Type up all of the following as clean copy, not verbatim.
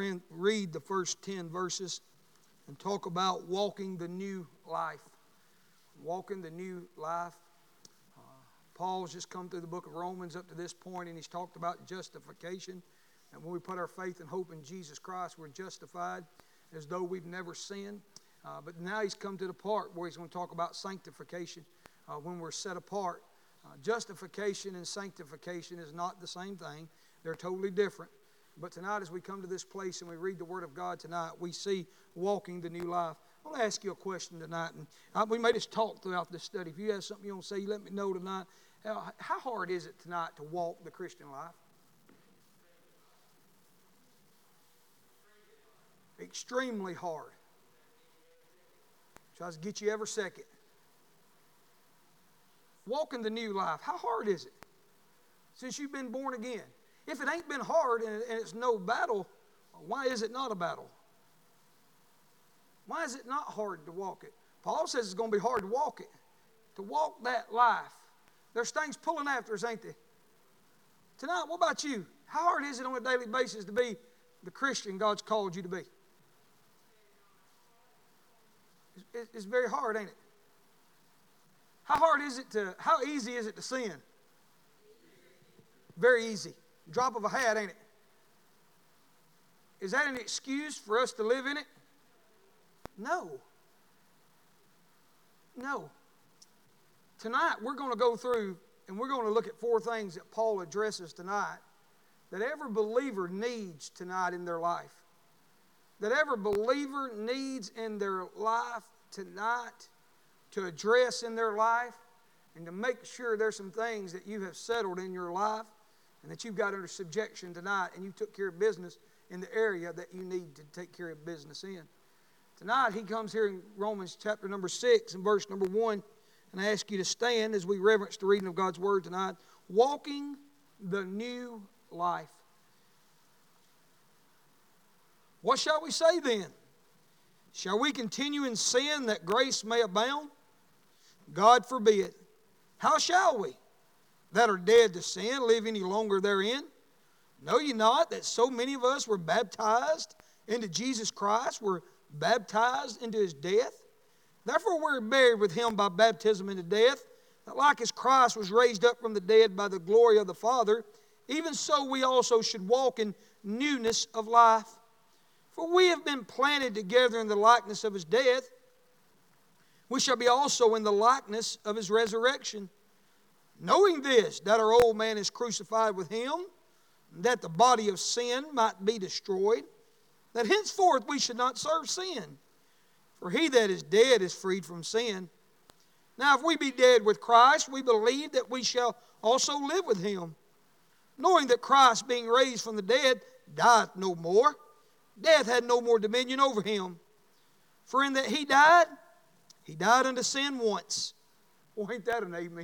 read the first 10 verses and talk about walking the new life. Walking the new life. Paul's just come through the book of Romans up to this point, and he's talked about justification. And when we put our faith and hope in Jesus Christ, we're justified as though we've never sinned. But now he's come to the part where he's going to talk about sanctification when we're set apart. Justification and sanctification is not the same thing. They're totally different. But tonight, as we come to this place and we read the Word of God tonight, we see walking the new life. I want to ask you a question tonight. And we may just talk throughout this study. If you have something you want to say, you let me know tonight. How hard is it tonight to walk the Christian life? Extremely hard. Tries to get you every second. Walking the new life, how hard is it since you've been born again? If it ain't been hard and it's no battle, why is it not a battle? Why is it not hard to walk it? Paul says it's going to be hard to walk it. To walk that life. There's things pulling after us, ain't there? Tonight, what about you? How hard is it on a daily basis to be the Christian God's called you to be? It's very hard, ain't it? How easy is it to sin? Very easy. Drop of a hat, ain't it? Is that an excuse for us to live in it? No. No. Tonight, we're going to go through and we're going to look at 4 things that Paul addresses tonight that every believer needs tonight in their life. That every believer needs in their life tonight to address in their life and to make sure there's some things that you have settled in your life and that you've got under subjection tonight and you took care of business in the area that you need to take care of business in. Tonight, he comes here in Romans chapter number 6 and verse number 1, and I ask you to stand as we reverence the reading of God's Word tonight. Walking the new life. What shall we say then? Shall we continue in sin that grace may abound? God forbid. How shall we that are dead to sin live any longer therein? Know ye not that so many of us were baptized into Jesus Christ, were baptized into His death? Therefore we're buried with Him by baptism into death, that like as Christ was raised up from the dead by the glory of the Father, even so we also should walk in newness of life. For we have been planted together in the likeness of His death. We shall be also in the likeness of His resurrection. Knowing this, that our old man is crucified with Him, that the body of sin might be destroyed, that henceforth we should not serve sin. For he that is dead is freed from sin. Now if we be dead with Christ, we believe that we shall also live with Him. Knowing that Christ, being raised from the dead, dieth no more. Death had no more dominion over Him. For in that He died unto sin once. Well, ain't that an amen?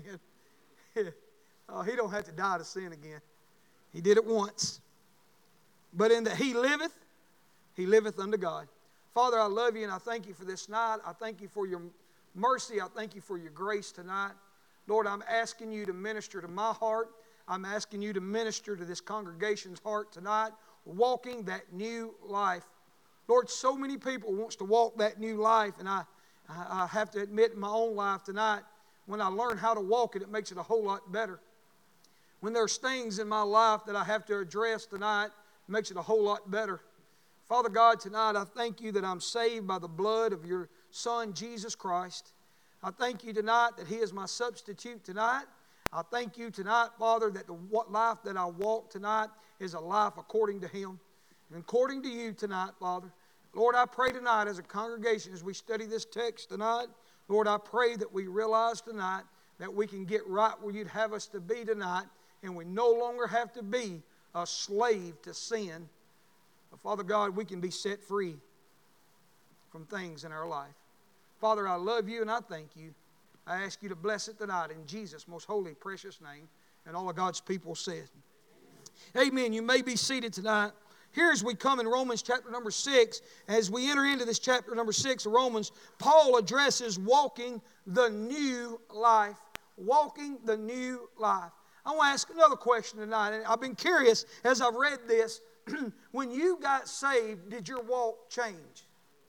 He don't have to die to sin again. He did it once. But in that He liveth unto God. Father, I love You and I thank You for this night. I thank You for Your mercy. I thank You for Your grace tonight. Lord, I'm asking You to minister to my heart. I'm asking You to minister to this congregation's heart tonight, walking that new life. Lord, so many people wants to walk that new life, and I have to admit in my own life tonight, when I learn how to walk it, it makes it a whole lot better. When there's things in my life that I have to address tonight, it makes it a whole lot better. Father God, tonight I thank You that I'm saved by the blood of Your Son, Jesus Christ. I thank You tonight that He is my substitute tonight. I thank You tonight, Father, that the life that I walk tonight is a life according to Him. And according to You tonight, Father. Lord, I pray tonight as a congregation, as we study this text tonight, Lord, I pray that we realize tonight that we can get right where You'd have us to be tonight, and we no longer have to be a slave to sin. But Father God, we can be set free from things in our life. Father, I love You and I thank You. I ask You to bless it tonight in Jesus' most holy, precious name. And all of God's people said, amen. You may be seated tonight. Here as we come in Romans chapter number 6, as we enter into this chapter number 6 of Romans, Paul addresses walking the new life. Walking the new life. I want to ask another question tonight. And I've been curious as I've read this when you got saved, did your walk change?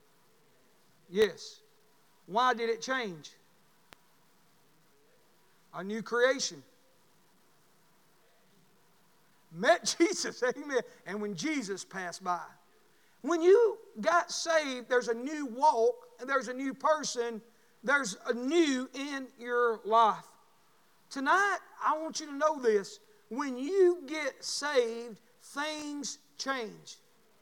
Yes. Why did it change? A new creation. Met Jesus, amen. And when Jesus passed by. When you got saved, there's a new walk, and there's a new person, there's a new in your life. Tonight, I want you to know this. When you get saved, things change.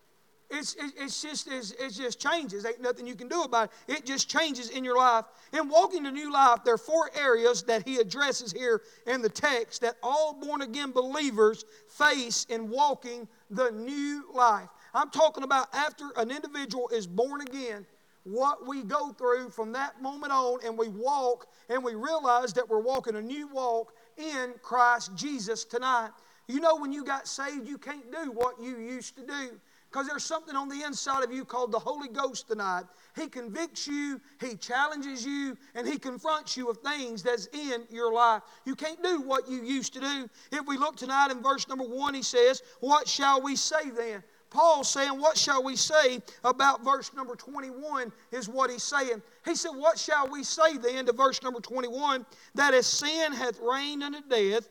It just changes. Ain't nothing you can do about it. It just changes in your life. In walking the new life, there are 4 areas that he addresses here in the text that all born-again believers face in walking the new life. I'm talking about after an individual is born again, what we go through from that moment on, and we walk and we realize that we're walking a new walk in Christ Jesus tonight. You know, when you got saved, you can't do what you used to do. Because there's something on the inside of you called the Holy Ghost tonight. He convicts you, He challenges you, and He confronts you with things that's in your life. You can't do what you used to do. If we look tonight in verse number 1, he says, what shall we say then? Paul's saying, what shall we say about verse number 21 is what he's saying. He said, what shall we say then to verse number 21? That as sin hath reigned unto death,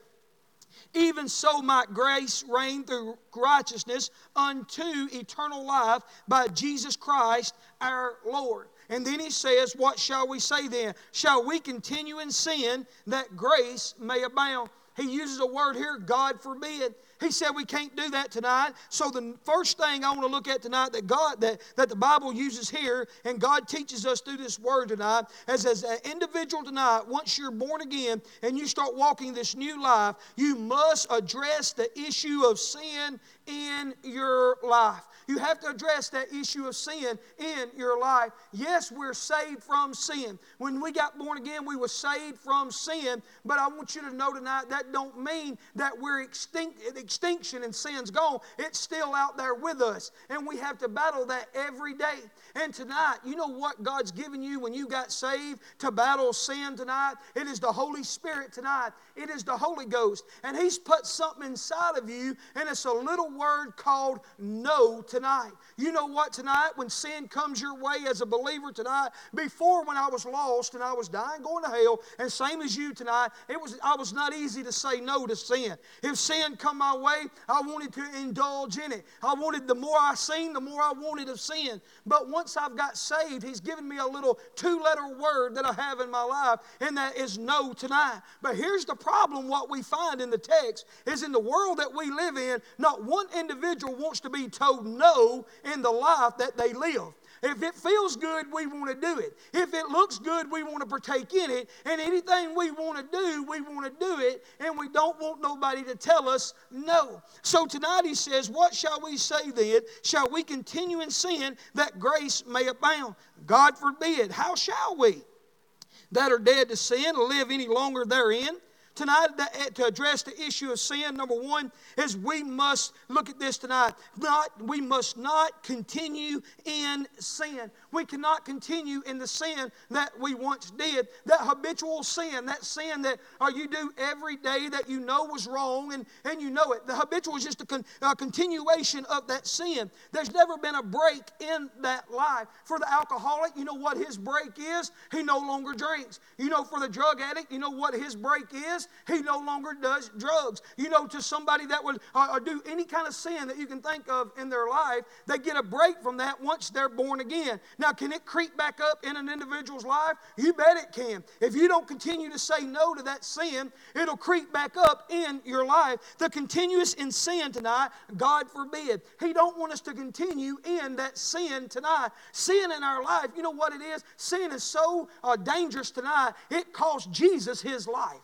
even so might grace reign through righteousness unto eternal life by Jesus Christ our Lord. And then he says, what shall we say then? Shall we continue in sin that grace may abound? He uses a word here, God forbid. He said we can't do that tonight. So the first thing I want to look at tonight that the Bible uses here, and God teaches us through this word tonight, as an individual tonight, once you're born again and you start walking this new life, you must address the issue of sin in your life. You have to address that issue of sin in your life. Yes, we're saved from sin. When we got born again, we were saved from sin. But I want you to know tonight that don't mean that we're extinction and sin's gone. It's still out there with us. And we have to battle that every day. And tonight, you know what God's given you when you got saved to battle sin tonight? It is the Holy Spirit tonight. It is the Holy Ghost. And He's put something inside of you, and it's a little word called no tonight. You know what tonight? When sin comes your way as a believer tonight, before when I was lost and I was dying, going to hell, and same as you tonight, I was not easy to say no to sin. If sin come my way, I wanted to indulge in it. I wanted, the more I seen, the more I wanted of sin. But once I've got saved, He's given me a little 2-letter word that I have in my life, and that is no tonight. But here's the problem, what we find in the text is in the world that we live in, not one individual wants to be told no in the life that they live. If it feels good, we want to do it. If it looks good, we want to partake in it. And anything we want to do, we want to do it. And we don't want nobody to tell us no. So tonight he says, what shall we say then? Shall we continue in sin that grace may abound? God forbid. How shall we that are dead to sin live any longer therein? Tonight, to address the issue of sin, number 1 is we must, look at this tonight, we must not continue in sin. We cannot continue in the sin that we once did. That habitual sin, that sin that you do every day that you know was wrong and you know it. The habitual is just a continuation of that sin. There's never been a break in that life. For the alcoholic, you know what his break is? He no longer drinks. You know, for the drug addict, you know what his break is? He no longer does drugs. You know, to somebody that would do any kind of sin that you can think of in their life, they get a break from that once they're born again. Now, can it creep back up in an individual's life? You bet it can. If you don't continue to say no to that sin, it'll creep back up in your life. The continuous in sin tonight, God forbid. He don't want us to continue in that sin tonight. Sin in our life, you know what it is? Sin is so dangerous tonight, it cost Jesus His life.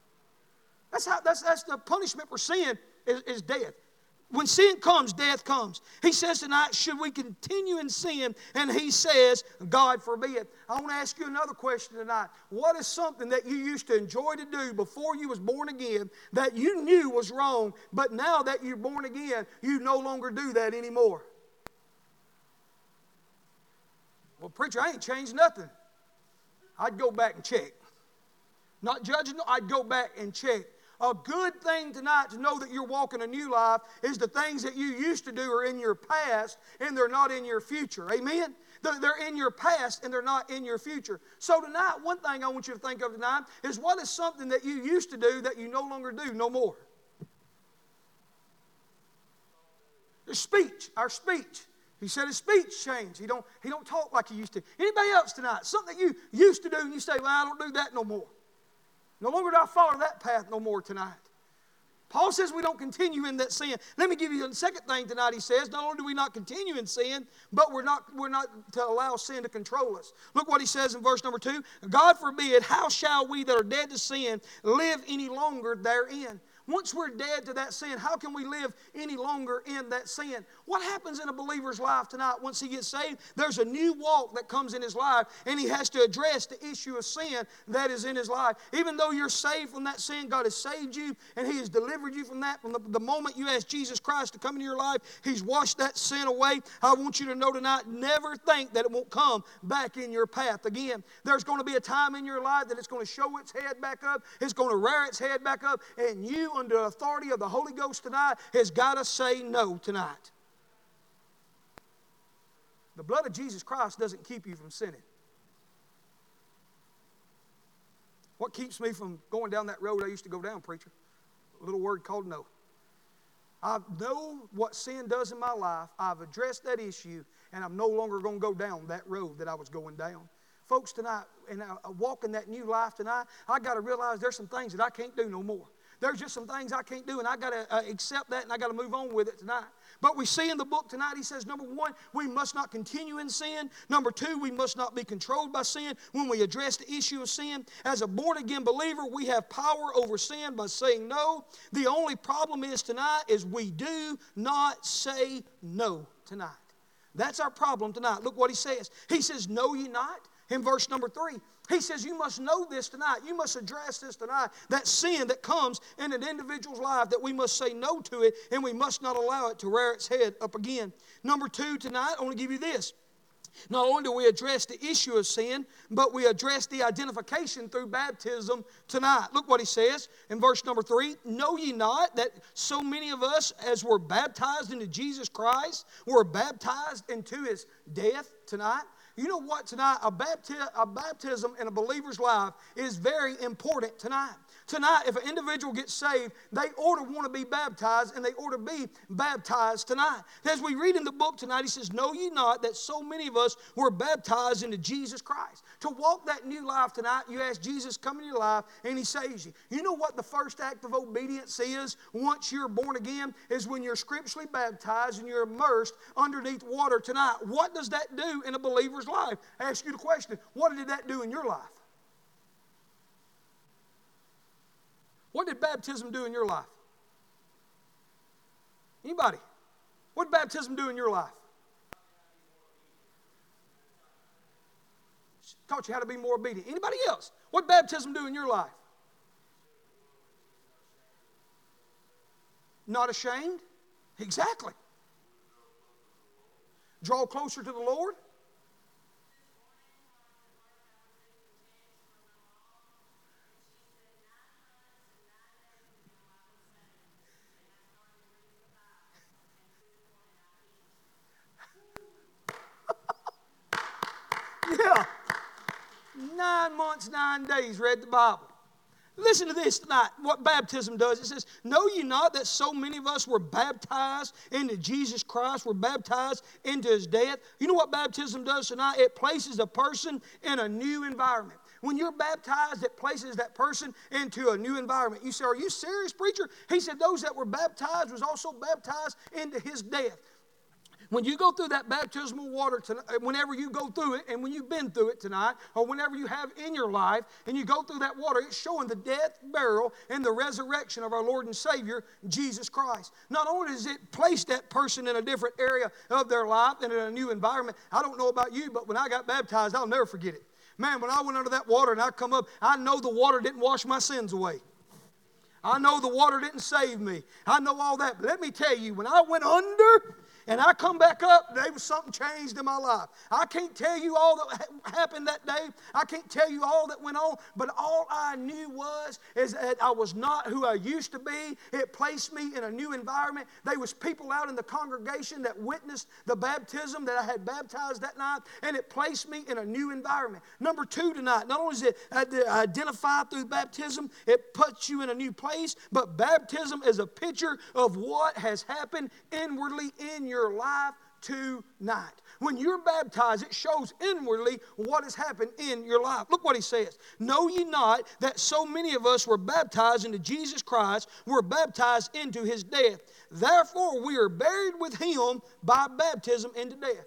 That's the punishment for sin is death. When sin comes, death comes. He says tonight, should we continue in sin? And he says, God forbid. I want to ask you another question tonight. What is something that you used to enjoy to do before you was born again that you knew was wrong, but now that you're born again, you no longer do that anymore? Well, preacher, I ain't changed nothing. I'd go back and check. Not judging, I'd go back and check. A good thing tonight to know that you're walking a new life is the things that you used to do are in your past and they're not in your future. Amen? They're in your past and they're not in your future. So tonight, one thing I want you to think of tonight is what is something that you used to do that you no longer do no more? Your speech, our speech. He said his speech changed. He don't talk like he used to. Anybody else tonight? Something that you used to do and you say, well, I don't do that no more. No longer do I follow that path no more tonight. Paul says we don't continue in that sin. Let me give you the second thing tonight. He says, not only do we not continue in sin, but we're not to allow sin to control us. Look what he says in verse number 2. God forbid, how shall we that are dead to sin live any longer therein? Once we're dead to that sin, how can we live any longer in that sin? What happens in a believer's life tonight once he gets saved? There's a new walk that comes in his life, and he has to address the issue of sin that is in his life. Even though you're saved from that sin, God has saved you, and He has delivered you from that. From the moment you ask Jesus Christ to come into your life, He's washed that sin away. I want you to know tonight, never think that it won't come back in your path again. There's going to be a time in your life that it's going to show its head back up. It's going to rear its head back up, and you, under the authority of the Holy Ghost tonight, has got to say no tonight. The blood of Jesus Christ doesn't keep you from sinning. What keeps me from going down that road I used to go down, preacher? A little word called no. I know what sin does in my life. I've addressed that issue, and I'm no longer going to go down that road that I was going down. Folks, tonight, and walking that new life tonight, I got to realize there's some things that I can't do no more. There's just some things I can't do, and I got to accept that, and I got to move on with it tonight. But we see in the book tonight, he says, number one, we must not continue in sin. Number two, we must not be controlled by sin when we address the issue of sin. As a born-again believer, we have power over sin by saying no. The only problem is tonight is we do not say no tonight. That's our problem tonight. Look what he says. He says, know ye not? In verse number 3, he says you must know this tonight. You must address this tonight. That sin that comes in an individual's life, that we must say no to it, and we must not allow it to rear its head up again. Number 2 tonight, I want to give you this. Not only do we address the issue of sin, but we address the identification through baptism tonight. Look what he says in verse number 3. Know ye not that so many of us as were baptized into Jesus Christ were baptized into His death tonight? You know what tonight? A baptism in a believer's life is very important tonight. Tonight, if an individual gets saved, they ought to want to be baptized, and they ought to be baptized tonight. As we read in the book tonight, he says, know ye not that so many of us were baptized into Jesus Christ. To walk that new life tonight, you ask Jesus to come into your life, and He saves you. You know what the first act of obedience is once you're born again? Is when you're scripturally baptized and you're immersed underneath water tonight. What does that do in a believer's life? I ask you the question, what did that do in your life? What did baptism do in your life? Anybody? What did baptism do in your life? Taught you how to be more obedient. Anybody else? What did baptism do in your life? Not ashamed? Exactly. Draw closer to the Lord? Yeah. 9 months, 9 days, read the Bible. Listen to this tonight, what baptism does. It says, know ye not that so many of us were baptized into Jesus Christ, were baptized into His death? You know what baptism does tonight? It places a person in a new environment. When you're baptized, it places that person into a new environment. You say, are you serious, preacher? He said those that were baptized was also baptized into His death. When you go through that baptismal water, whenever you go through it, and when you've been through it tonight, or whenever you have in your life, and you go through that water, it's showing the death, burial, and the resurrection of our Lord and Savior, Jesus Christ. Not only does it place that person in a different area of their life and in a new environment, I don't know about you, but when I got baptized, I'll never forget it. Man, when I went under that water and I come up, I know the water didn't wash my sins away. I know the water didn't save me. I know all that. But let me tell you, when I went under and I come back up, there was something changed in my life. I can't tell you all that happened that day. I can't tell you all that went on, but all I knew is that I was not who I used to be. It placed me in a new environment. There was people out in the congregation that witnessed the baptism that I had baptized that night, and it placed me in a new environment. Number two tonight, not only is it identified through baptism, it puts you in a new place, but baptism is a picture of what has happened inwardly in your life tonight. When you're baptized, it shows inwardly what has happened in your life. Look what he says. Know ye not that so many of us were baptized into Jesus Christ, were baptized into his death. Therefore we are buried with him by baptism into death.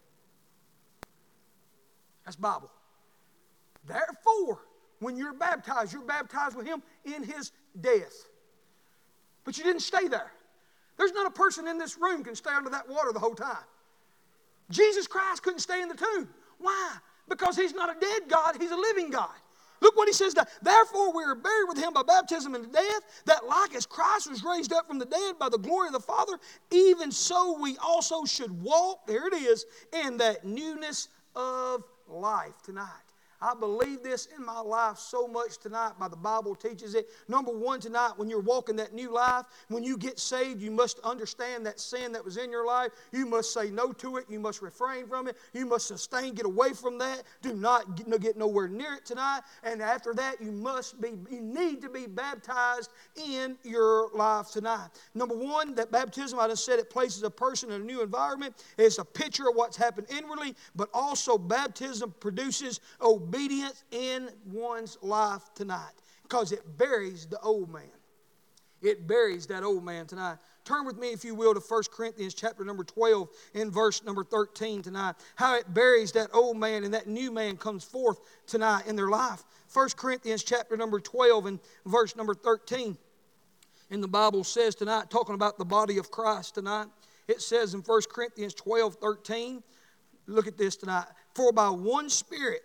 That's Bible. Therefore, when you're baptized with him in his death. But you didn't stay there. There's not a person in this room can stay under that water the whole time. Jesus Christ couldn't stay in the tomb. Why? Because he's not a dead God, he's a living God. Look what he says. Therefore we are buried with him by baptism into death, that like as Christ was raised up from the dead by the glory of the Father, even so we also should walk, there it is, in that newness of life tonight. I believe this in my life so much tonight by the Bible teaches it. Number one tonight, when you're walking that new life, when you get saved, you must understand that sin that was in your life. You must say no to it. You must refrain from it. You must sustain, get away from that. Do not get nowhere near it tonight. And after that, you need to be baptized in your life tonight. Number one, that baptism, I just said, it places a person in a new environment. It's a picture of what's happened inwardly, but also baptism produces obedience in one's life tonight, because it buries the old man. It buries that old man tonight. Turn with me, if you will, to 1 Corinthians chapter number 12 in verse number 13 tonight. How it buries that old man and that new man comes forth tonight in their life. 1 Corinthians chapter number 12 and verse number 13. And the Bible says tonight, talking about the body of Christ tonight, it says in 1 Corinthians 12:13, look at this tonight. For by one Spirit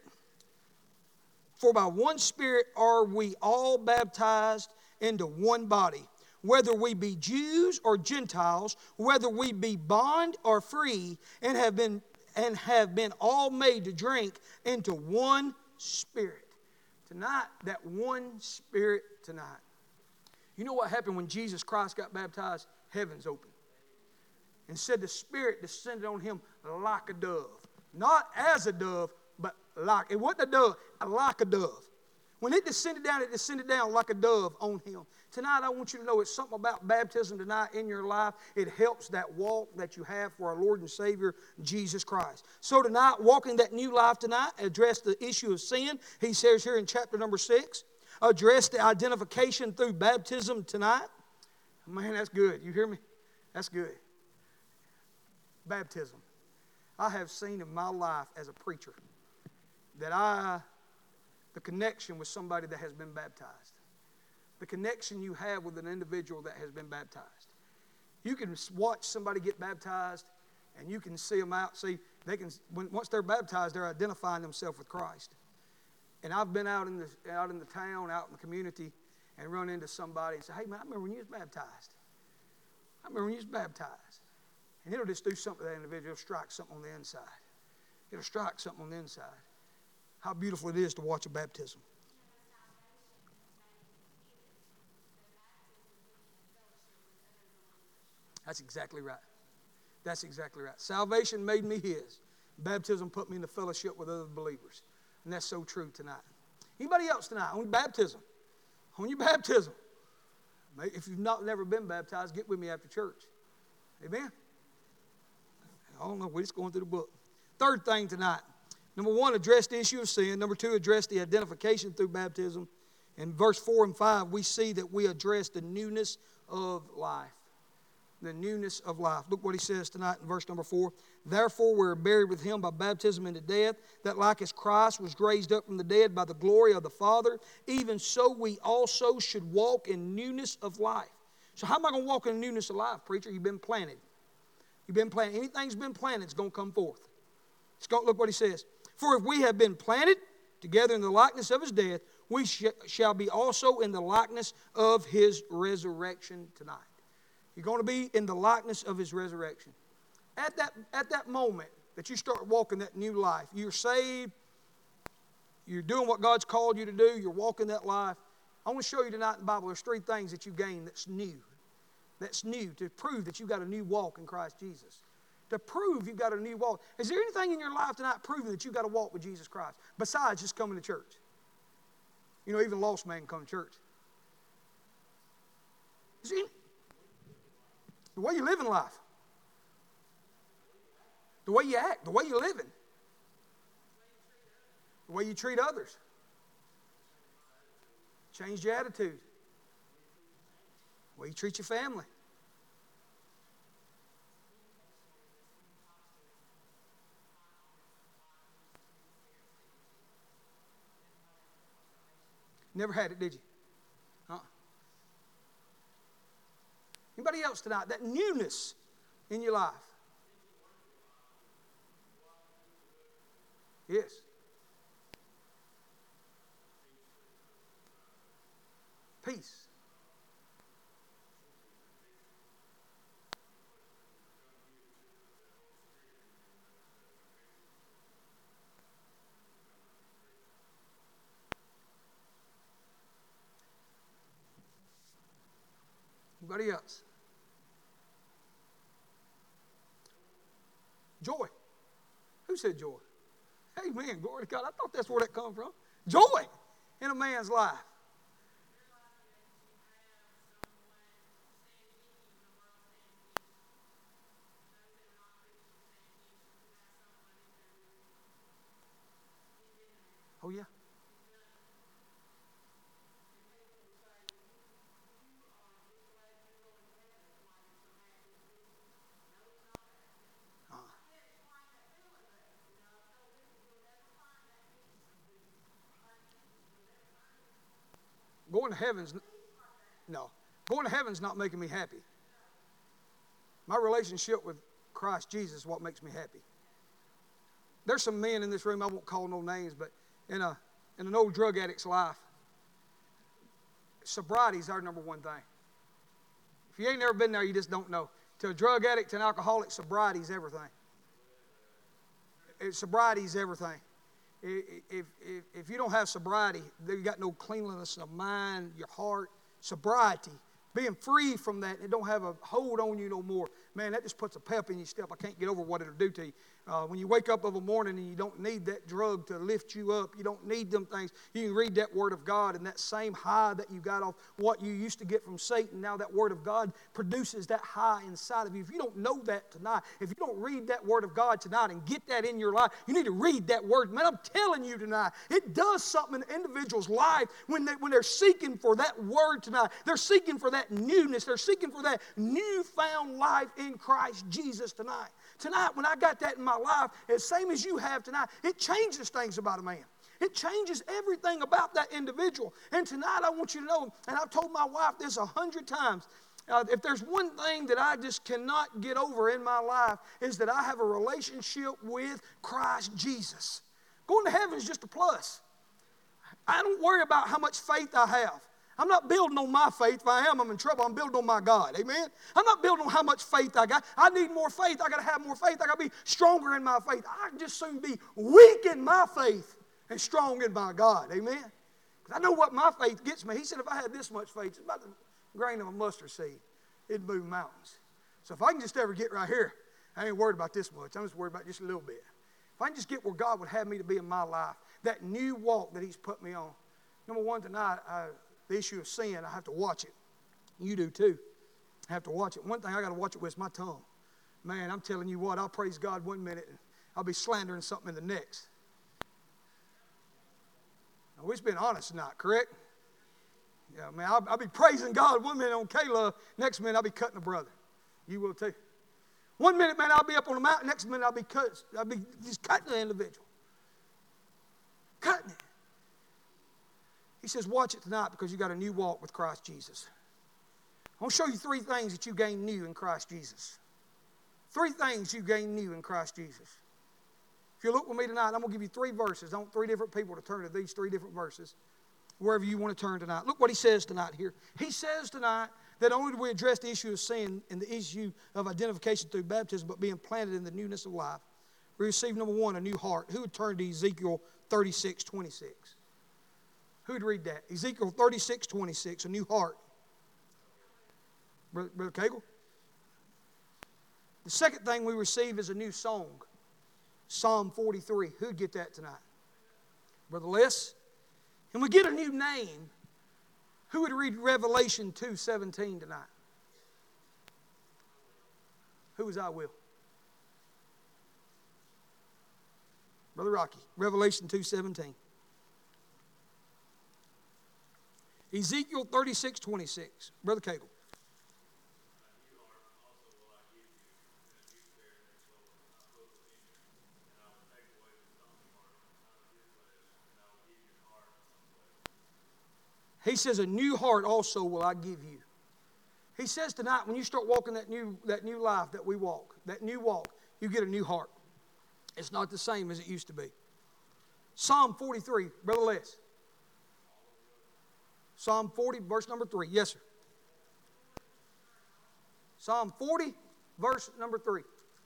are we all baptized into one body, whether we be Jews or Gentiles, whether we be bond or free, and have been all made to drink into one Spirit. Tonight, that one Spirit tonight. You know what happened when Jesus Christ got baptized? Heavens opened. And said the Spirit descended on him like a dove. Not as a dove, but like, it wasn't a dove, like a dove. When it descended down like a dove on him. Tonight I want you to know it's something about baptism tonight in your life. It helps that walk that you have for our Lord and Savior, Jesus Christ. So tonight, walking that new life tonight, address the issue of sin. He says here in chapter number 6, address the identification through baptism tonight. Man, that's good. You hear me? That's good. Baptism. I have seen in my life as a preacher that the connection with somebody that has been baptized, the connection you have with an individual that has been baptized. You can watch somebody get baptized, and you can see them out. See, once they're baptized, they're identifying themselves with Christ. And I've been out in the town, out in the community, and run into somebody and say, "Hey man, I remember when you was baptized. I remember when you was baptized." And it'll just do something to that individual. It'll strike something on the inside. It'll strike something on the inside. How beautiful it is to watch a baptism. That's exactly right. That's exactly right. Salvation made me his. Baptism put me in the fellowship with other believers. And that's so true tonight. Anybody else tonight on baptism? On your baptism. If you've never been baptized, get with me after church. Amen? I don't know. We're just going through the book. Third thing tonight. Number one, address the issue of sin. Number two, address the identification through baptism. In verse 4 and 5, we see that we address the newness of life. The newness of life. Look what he says tonight in verse number 4. Therefore we are buried with him by baptism into death, that like as Christ was raised up from the dead by the glory of the Father, even so we also should walk in newness of life. So how am I going to walk in newness of life, preacher? You've been planted. You've been planted. Anything's been planted, it's going to come forth. Look what he says. For if we have been planted together in the likeness of his death, we shall be also in the likeness of his resurrection tonight. You're going to be in the likeness of his resurrection. At that moment that you start walking that new life, you're saved, you're doing what God's called you to do, you're walking that life. I want to show you tonight in the Bible, there's 3 things that you gain that's new. That's new to prove that you've got a new walk in Christ Jesus. To prove you've got a new walk. Is there anything in your life tonight proving that you've got to walk with Jesus Christ besides just coming to church? You know, even a lost man can come to church. See, the way you live in life, the way you act, the way you're living, the way you treat others, change your attitude, the way you treat your family. Never had it, did you? Anybody else tonight? That newness in your life. Yes. Peace. Anybody else? Joy. Who said joy? Amen. Glory to God. I thought that's where that come from. Joy in a man's life. Oh, yeah. Going to heaven's, no. Going to heaven's not making me happy. My relationship with Christ Jesus is what makes me happy. There's some men in this room, I won't call no names, but in an old drug addict's life, sobriety is our number one thing. If you ain't never been there, you just don't know. To a drug addict, to an alcoholic, sobriety is everything. Sobriety is everything. If you don't have sobriety, you got no cleanliness of mind, your heart, sobriety, being free from that, it don't have a hold on you no more. Man, that just puts a pep in your step. I can't get over what it'll do to you. When you wake up of a morning and you don't need that drug to lift you up, you don't need them things, you can read that Word of God, and that same high that you got off what you used to get from Satan, now that Word of God produces that high inside of you. If you don't know that tonight, if you don't read that Word of God tonight and get that in your life, you need to read that Word. Man, I'm telling you tonight, it does something in an individual's life when they're seeking for that Word tonight. They're seeking for that newness. They're seeking for that newfound life in Christ Jesus tonight. Tonight, when I got that in my life, the same as you have tonight, it changes things about a man. It changes everything about that individual. And tonight, I want you to know, and I've told my wife this 100 times, if there's one thing that I just cannot get over in my life is that I have a relationship with Christ Jesus. Going to heaven is just a plus. I don't worry about how much faith I have. I'm not building on my faith. If I am, I'm in trouble. I'm building on my God. Amen? I'm not building on how much faith I got. I need more faith. I got to have more faith. I got to be stronger in my faith. I can just soon be weak in my faith and strong in my God. Amen? Because I know what my faith gets me. He said if I had this much faith, it's about the grain of a mustard seed, it'd move mountains. So if I can just ever get right here, I ain't worried about this much. I'm just worried about just a little bit. If I can just get where God would have me to be in my life, that new walk that He's put me on. Number one, tonight, the issue of sin, I have to watch it. You do too. I have to watch it. One thing I got to watch it with is my tongue. Man, I'm telling you what, I'll praise God one minute and I'll be slandering something in the next. Now, we're just being honest tonight, correct? Yeah, man, I'll be praising God one minute on Caleb, next minute I'll be cutting a brother. You will too. One minute, man, I'll be up on the mountain, next minute I'll be just cutting the individual. Cutting it. He says, watch it tonight because you got a new walk with Christ Jesus. I want to show you 3 things that you gain new in Christ Jesus. 3 things you gain new in Christ Jesus. If you look with me tonight, I'm going to give you 3 verses. I want 3 different people to turn to these 3 different verses, wherever you want to turn tonight. Look what he says tonight here. He says tonight That only do we address the issue of sin and the issue of identification through baptism, but being planted in the newness of life. We receive, number one, a new heart. Who would turn to Ezekiel 36:26? Who would read that? Ezekiel 36:26, a new heart. Brother Cagle? The second thing we receive is a new song. Psalm 43. Who'd get that tonight? Brother Les? And we get a new name. Who would read Revelation 2:17 tonight? Who is I will? Brother Rocky. Revelation 2:17. Ezekiel 36:26. Brother Cagle. He says, a new heart also will I give you. He says tonight, when you start walking that new life that we walk, that new walk, you get a new heart. It's not the same as it used to be. Psalm 43, Brother Les. Psalm 40, verse number 3. Yes, sir. Psalm 40, verse number 3.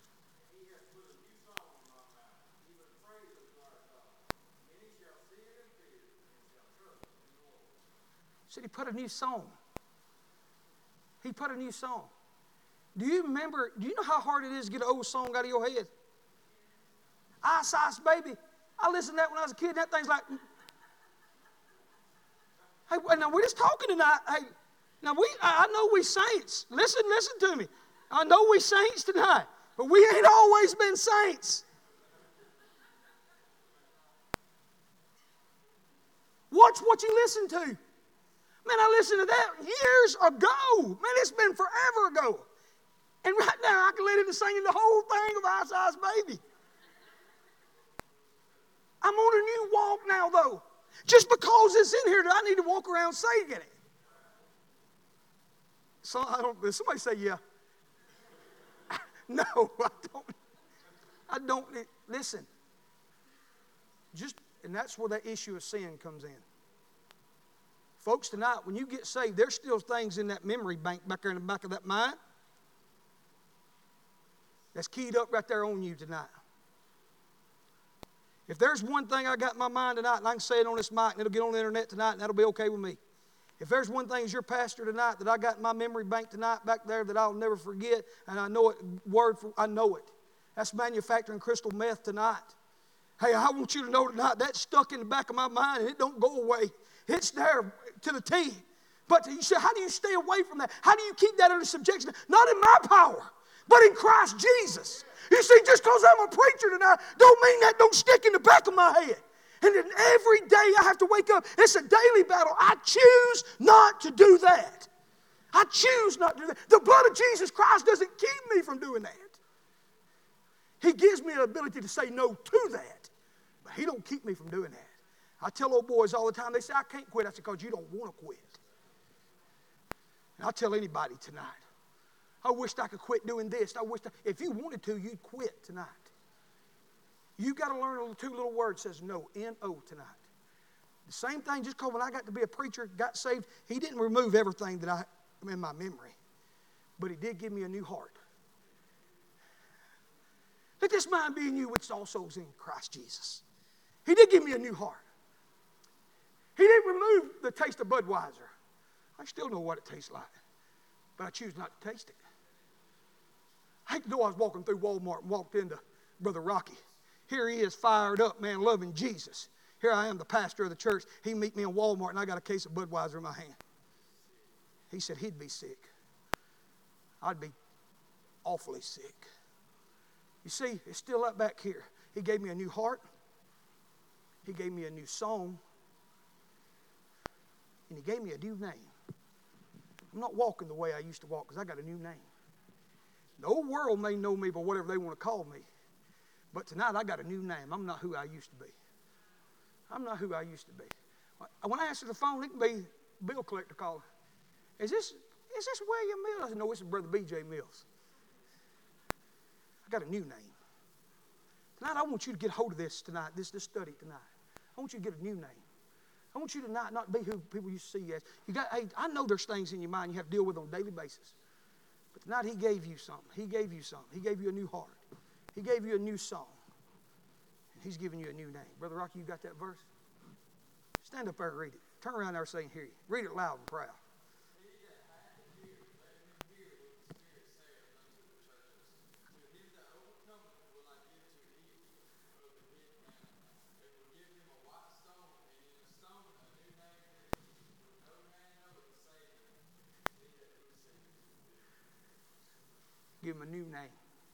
Said he put a new song. He put a new song. Do you know how hard it is to get an old song out of your head? Ice Ice Baby. I listened to that when I was a kid. That thing's like, hey, now we're just talking tonight. Hey, now I know we saints. Listen to me. I know we saints tonight, but we ain't always been saints. Watch what you listen to. Man, I listened to that years ago. Man, it's been forever ago. And right now, I can let him sing the whole thing of Ice Ice Baby. I'm on a new walk now, though. Just because it's in here, do I need to walk around singing it? So somebody say, yeah. No, I don't. Listen. And that's where that issue of sin comes in. Folks, tonight, when you get saved, there's still things in that memory bank back there in the back of that mind that's keyed up right there on you tonight. If there's one thing I got in my mind tonight, and I can say it on this mic, and it'll get on the internet tonight, and that'll be okay with me. If there's one thing as your pastor tonight that I got in my memory bank tonight back there that I'll never forget, and I know it I know it. That's manufacturing crystal meth tonight. Hey, I want you to know tonight, that's stuck in the back of my mind, and it don't go away. It's there to the T. But you say, how do you stay away from that? How do you keep that under subjection? Not in my power, but in Christ Jesus. You see, just because I'm a preacher tonight, don't mean that don't stick in the back of my head. And then every day I have to wake up. It's a daily battle. I choose not to do that. I choose not to do that. The blood of Jesus Christ doesn't keep me from doing that. He gives me the ability to say no to that. But He don't keep me from doing that. I tell old boys all the time, they say, I can't quit. I say, because you don't want to quit. And I tell anybody tonight, I wished I could quit doing this. If you wanted to, you'd quit tonight. You've got to learn two little words that says no, N-O tonight. The same thing, just because when I got to be a preacher, got saved, He didn't remove everything that I'm in my memory. But He did give me a new heart. Let this mind be in you, which also is in Christ Jesus. He did give me a new heart. He didn't remove the taste of Budweiser. I still know what it tastes like, but I choose not to taste it. I know I was walking through Walmart and walked into Brother Rocky. Here he is, fired up, man, loving Jesus. Here I am, the pastor of the church. He meet me in Walmart, and I got a case of Budweiser in my hand. He said he'd be sick. I'd be awfully sick. You see, it's still up back here. He gave me a new heart. He gave me a new song. And He gave me a new name. I'm not walking the way I used to walk because I got a new name. The whole world may know me by whatever they want to call me. But tonight I got a new name. I'm not who I used to be. I'm not who I used to be. When I answer the phone, it can be bill collector calling. Is this William Mills? I said, no, this is Brother B.J. Mills. I got a new name. Tonight I want you to get hold of this tonight, this study tonight. I want you to get a new name. I want you to not be who people you see as. Hey, I know there's things in your mind you have to deal with on a daily basis. But tonight He gave you something. He gave you something. He gave you a new heart. He gave you a new song. And He's giving you a new name. Brother Rocky, you got that verse? Stand up there and read it. Turn around there so they can hear you. Read it loud and proud. Give him a new name.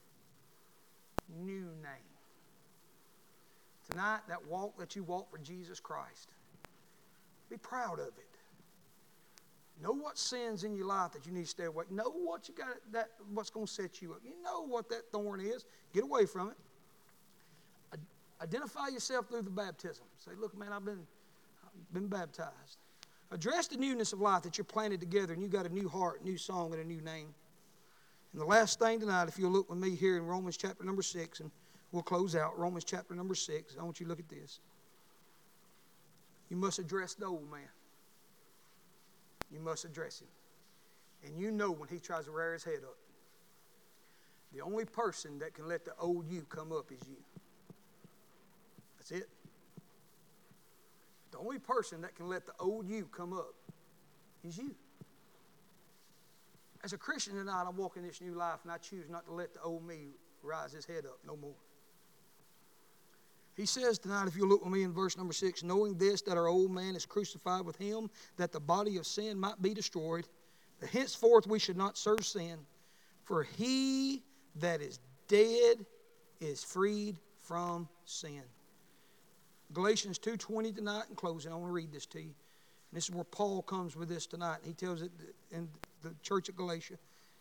New name. Tonight, that walk that you walk for Jesus Christ, be proud of it. Know what sin's in your life that you need to stay away. Know what you got, what's going to set you up. You know what that thorn is. Get away from it. Identify yourself through the baptism. Say, look, man, I've been baptized. Address the newness of life that you're planted together and you got a new heart, new song, and a new name. And the last thing tonight, if you'll look with me here in Romans chapter number 6, and we'll close out. Romans chapter number 6. I want you to look at this. You must address the old man. You must address him. And you know when he tries to rear his head up. The only person that can let the old you come up is you. That's it. The only person that can let the old you come up is you. As a Christian tonight, I'm walking this new life, and I choose not to let the old me rise his head up no more. He says tonight, if you look with me in verse number 6, knowing this, that our old man is crucified with him, that the body of sin might be destroyed, that henceforth we should not serve sin, for he that is dead is freed from sin. Galatians 2:20 tonight, in closing, I want to read this to you. And this is where Paul comes with this tonight. He tells it in the church of Galatia.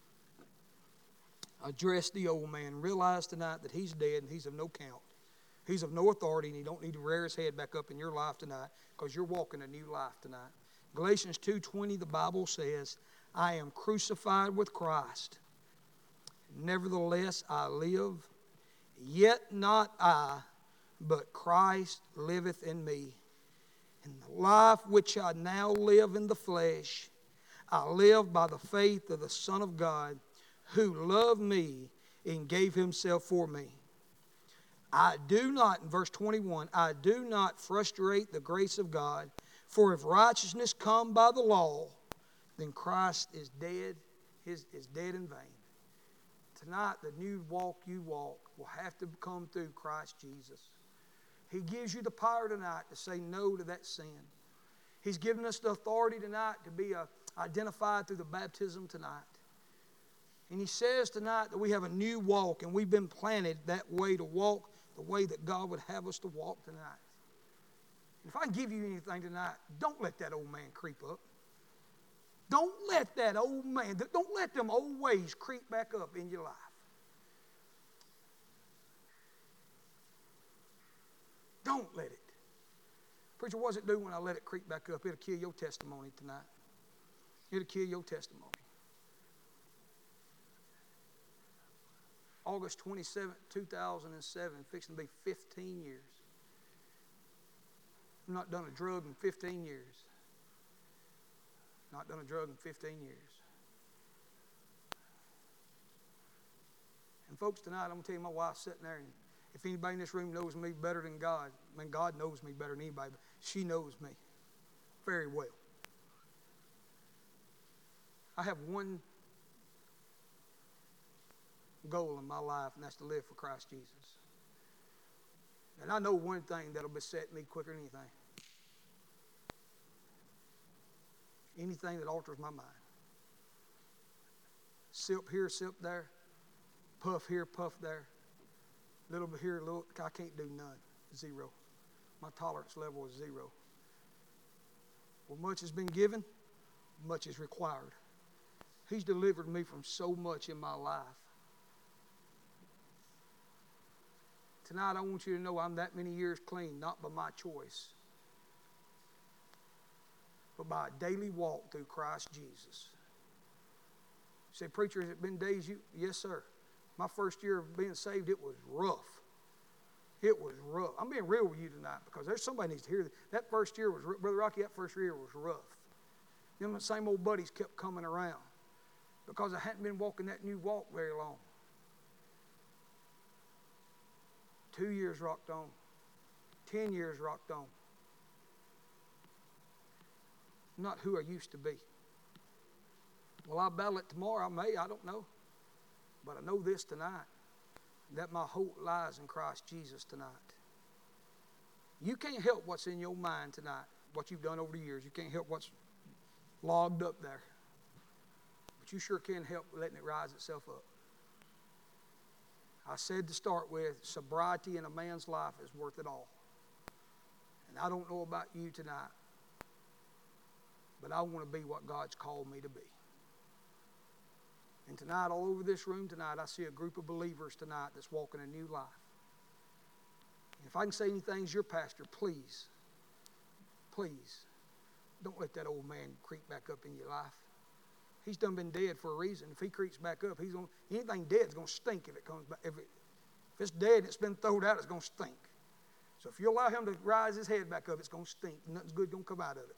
Address the old man. Realize tonight that he's dead and he's of no count. He's of no authority, and he don't need to rear his head back up in your life tonight because you're walking a new life tonight. Galatians 2:20, the Bible says, I am crucified with Christ. Nevertheless I live, yet not I, but Christ liveth in me. And the life which I now live in the flesh, I live by the faith of the Son of God, who loved me and gave himself for me. I do not, in verse 21, I do not frustrate the grace of God, for if righteousness come by the law, then Christ is dead, is dead in vain. Tonight, the new walk you walk will have to come through Christ Jesus. He gives you the power tonight to say no to that sin. He's given us the authority tonight to be identified through the baptism tonight. And He says tonight that we have a new walk, and we've been planted that way to walk the way that God would have us to walk tonight. And if I can give you anything tonight, don't let that old man creep up. Don't let that old man, don't let them old ways creep back up in your life. Don't let it. Preacher, what's it do when I let it creep back up? It'll kill your testimony tonight. It'll kill your testimony. August 27, 2007, fixing to be 15 years. I've not done a drug in 15 years. Not done a drug in 15 years. And folks, tonight I'm going to tell you, my wife's sitting there, and if anybody in this room knows me better than God, I mean, God knows me better than anybody, but she knows me very well. I have one goal in my life, and that's to live for Christ Jesus. And I know one thing that'll beset me quicker than anything. Anything that alters my mind. Sip here, sip there. Puff here, puff there. Little bit here, little. I can't do none. Zero. My tolerance level is zero. Well, much has been given, much is required. He's delivered me from so much in my life. Tonight, I want you to know I'm that many years clean, not by my choice, but by a daily walk through Christ Jesus. You say, preacher, has it been days you? Yes, sir. My first year of being saved, it was rough. It was rough. I'm being real with you tonight because there's somebody needs to hear this. That first year was, Brother Rocky, that first year was rough. Them same old buddies kept coming around because I hadn't been walking that new walk very long. 2 years rocked on. 10 years rocked on. Not who I used to be. Will I battle it tomorrow? I may, I don't know. But I know this tonight, that my hope lies in Christ Jesus tonight. You can't help what's in your mind tonight, what you've done over the years. You can't help what's logged up there. But you sure can help letting it rise itself up. I said to start with, sobriety in a man's life is worth it all. And I don't know about you tonight, but I want to be what God's called me to be. And tonight, all over this room tonight, I see a group of believers tonight that's walking a new life. And if I can say anything as your pastor, please, don't let that old man creep back up in your life. He's done been dead for a reason. If he creeps back up, anything dead is going to stink if it comes back. If it's dead and it's been thrown out, it's going to stink. So if you allow him to rise his head back up, it's going to stink. Nothing's good going to come out of it.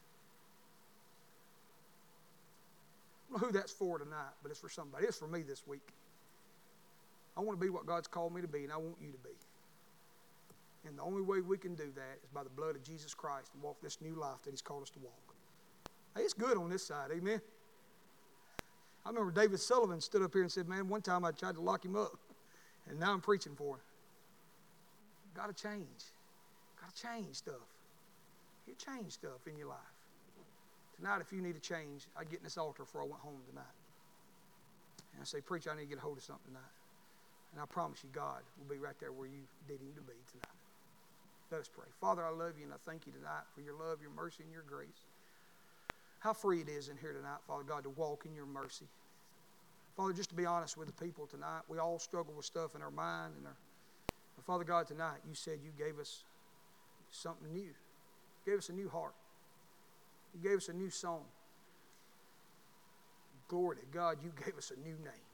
I don't know who that's for tonight, but it's for somebody. It's for me this week. I want to be what God's called me to be, and I want you to be. And the only way we can do that is by the blood of Jesus Christ and walk this new life that He's called us to walk. Hey, it's good on this side, amen? I remember David Sullivan stood up here and said, man, one time I tried to lock him up, and now I'm preaching for him. Got to change. Got to change stuff. You change stuff in your life. Tonight, if you need a change, I get in this altar before I went home tonight. And I say, preacher, I need to get a hold of something tonight. And I promise you, God will be right there where you did Him to be tonight. Let us pray. Father, I love you and I thank you tonight for your love, your mercy, and your grace. How free it is in here tonight, Father God, to walk in your mercy. Father, just to be honest with the people tonight, we all struggle with stuff in our mind. But Father God, tonight you said you gave us something new. You gave us a new heart. You gave us a new song. Glory to God, you gave us a new name.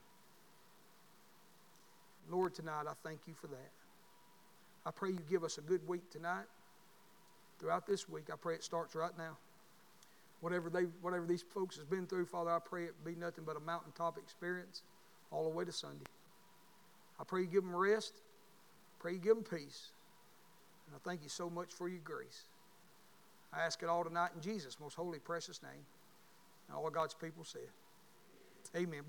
Lord, tonight I thank you for that. I pray you give us a good week tonight. Throughout this week, I pray it starts right now. Whatever these folks has been through, Father, I pray it be nothing but a mountaintop experience all the way to Sunday. I pray you give them rest. Pray you give them peace. And I thank you so much for your grace. I ask it all tonight in Jesus' most holy, precious name. And all God's people said, amen.